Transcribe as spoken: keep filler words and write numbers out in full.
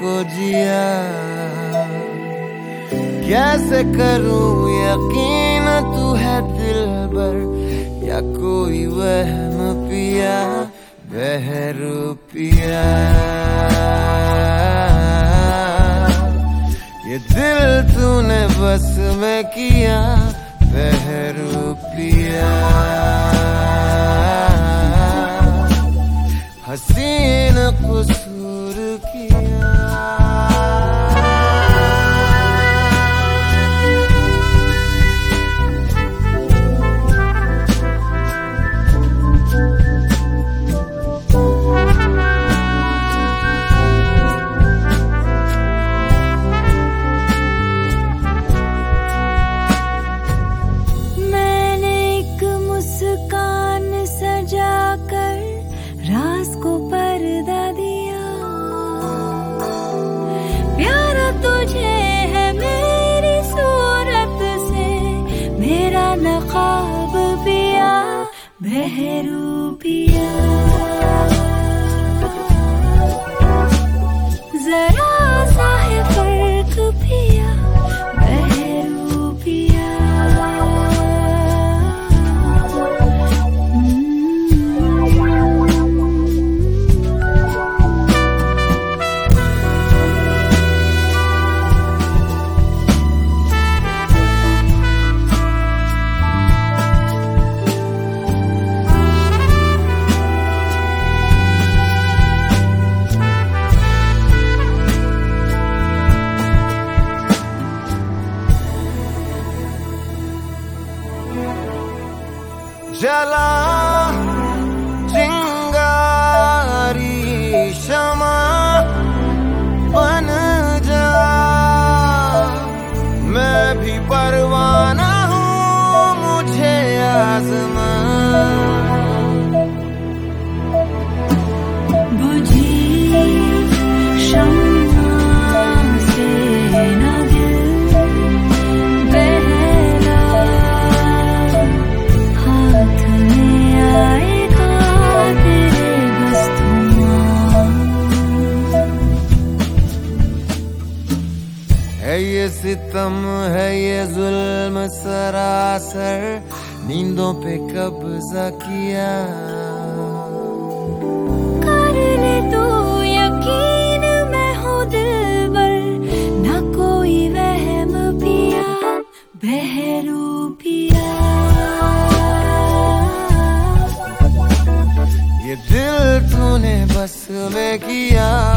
को जिया। कैसे करूं यकीन तू है दिलबर या कोई वहम पिया बहरू पिया। ये दिल तूने बस में किया बहरू पिया। हसीन कसूर किया। मुस्कान सजाकर राज को पर्दा दिया। प्यारा तुझे है मेरी सूरत से, मेरा नकाब पिया बहरू पिया। जरा सा है फर्क पिया बहरू पिया। जला चिंगारी शमा बन जा, मैं भी परवाना हूँ मुझे आज़मा। बुझी शम्मा से न दिल बहला, हाथ में आएगा तेरे बस धुआं। है ये सितम है ये जुल्म सरासर, नींदों पे कब्जा किया। कर ले तू यकीन मैं हूँ दिलबर, न कोई वहम पिया बहरू पिया। ये दिल तूने बस में किया